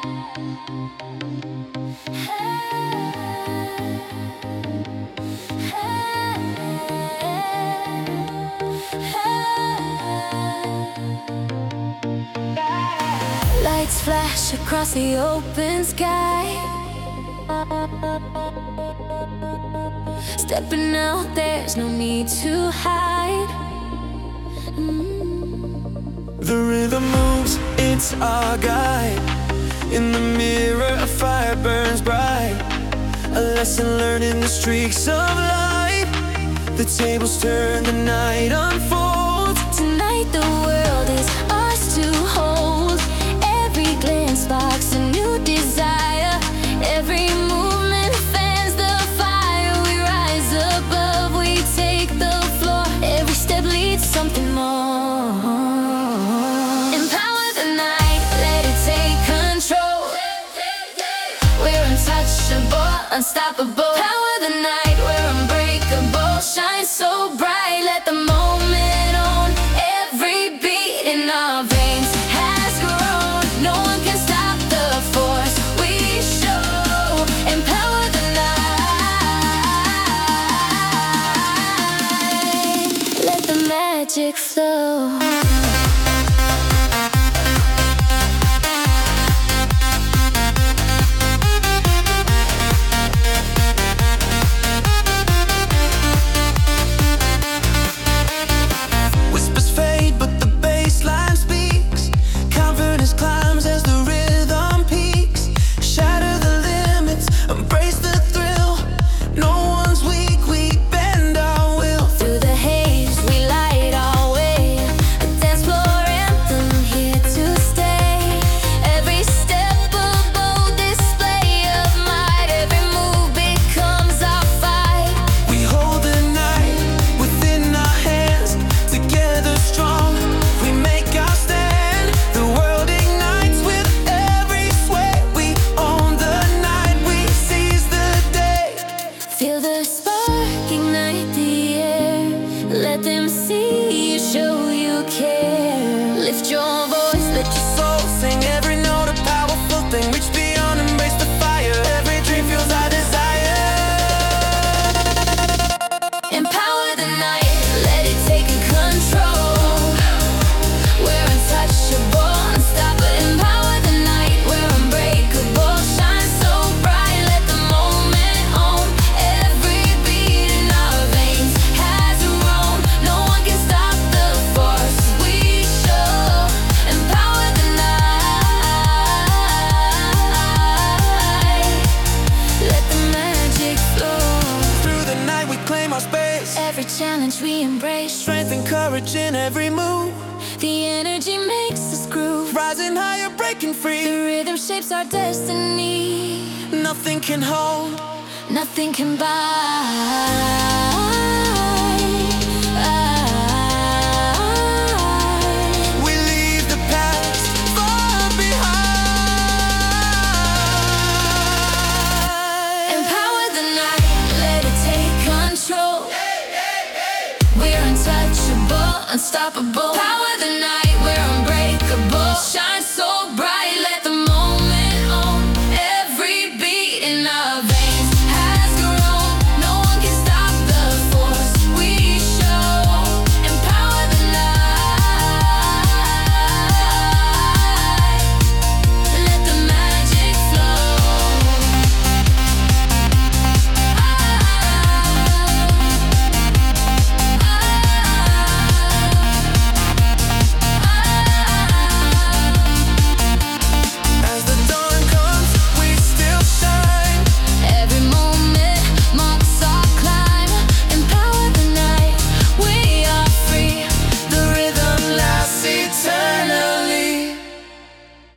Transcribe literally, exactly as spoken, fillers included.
Lights flash across the open sky. Stepping out, there's no need to hide. mm. The rhythm moves, it's our guide. In the mirror, a fire burns bright. A lesson learned in the streaks of life. The tables turn, the night unfolds. Tonight the world is ours to hold. Every glance sparks a new desire. Every movement fans the fire. We rise above, we take the floor. Every step leads something more. Empower the night, let it take control. We're untouchable, unstoppable. Power the night, we're unbreakable. Shine so bright, let the moment own. Every beat in our veins has grown. No one can stop the force we show. Empower the night, let the magic flow. Feel the spark ignite the air. Let them see you, show you care. Lift your voice, let your Soul sing every note, a powerful thing. Reach beyond, embrace the fire. Every dream fuels our desire. empower the night, let it take control. We're untouchable, unstoppable. Empower the night, we're unbreakable. Shine so bright, let the moment own. Every beat in our veins has room. No one can stop the force we show. Empower the night, let the magic flow. Through the night we claim our space. Every challenge we embrace. Strength and courage in every move. The energy makes us groove. Rising higher, breaking free. The rhythm shapes our destiny. Nothing can hold. Nothing can buy.